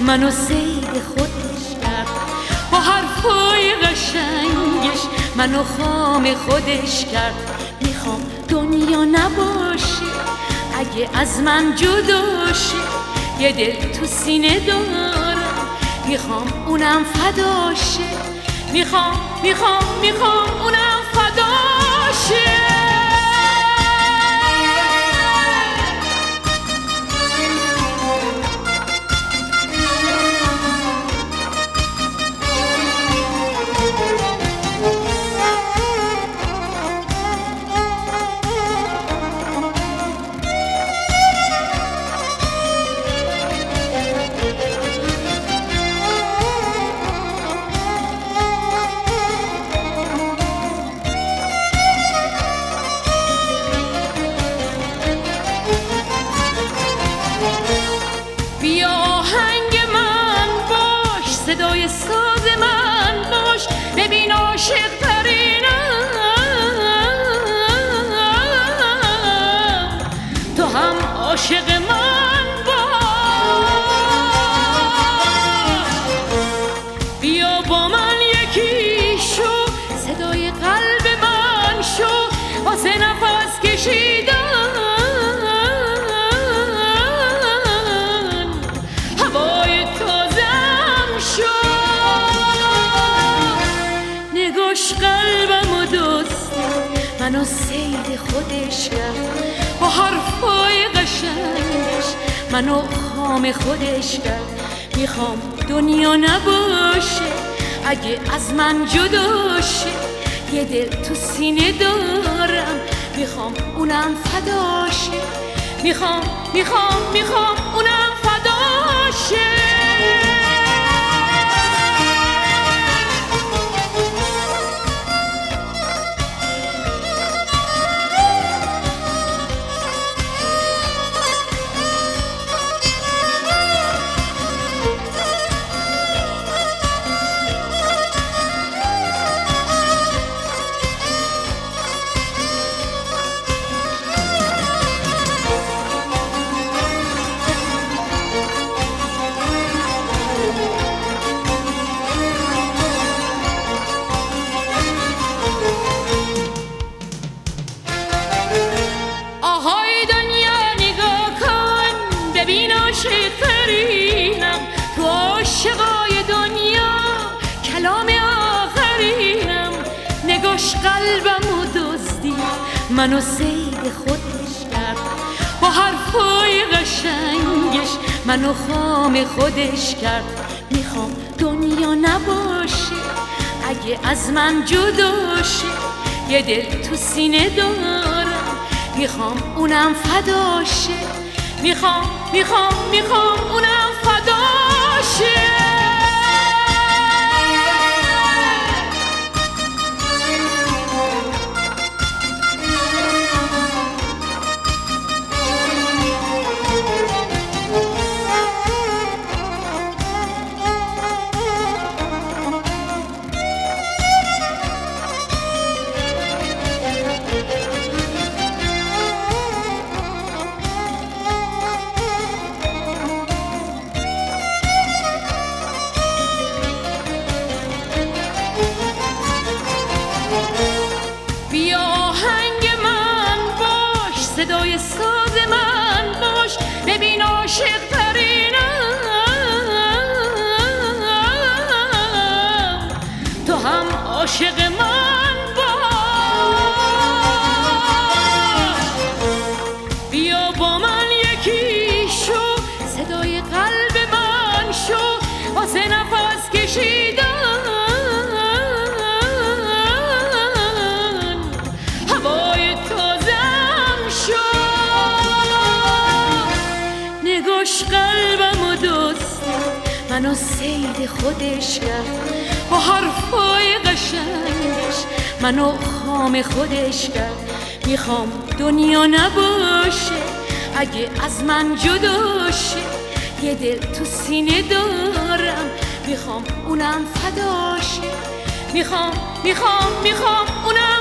منو سید خودش کرد، با حرفای قشنگش منو خام خودش کرد. میخوام دنیا نباشه اگه از من جدا شه، یه دل تو سینه دارم میخوام اونم فدا شه. میخوام اونم فدا شه. صدای ساز من باش، ببین عاشق ترینم، تو هم عاشق من باش. بیا با من یکی شو، صدای قلب من شو، واسه نفس کشیدن هوای تازم شو. نگاش قلبم و دوست منو سید خودش کرد، با حرفای قشنگش منو خام خودش کرد. میخوام دنیا نباشه اگه از من جدا شه، یه دل تو سینه دارم میخوام اونم فدا شه. میخوام اونم فدا شه. عاشق ترینم تو عاشقای دنیا، کلام آخرینم. نگاش قلبم و دزدی منو سید خودش کرد، با حرفای قشنگش منو خام خودش کرد. میخوام دنیا نباشه اگه از من جدا شه، یه دل تو سینه دارم میخوام اونم فدا شه. میخوام اونم فدا شه. صدای ساز من باش، ببین عاشق ترینم، تو هم عاشق من باش. بیا با من یکی شو، صدای قلب من شو، واسه نفس کشیدن هوای قلبم و دوست منو سید خودش کرد، با حرفای قشنگش منو خام خودش کرد. میخوام دنیا نباشه اگه از من جدا شه، یه دل تو سینه دارم میخوام اونم فدا شه. میخوام اونم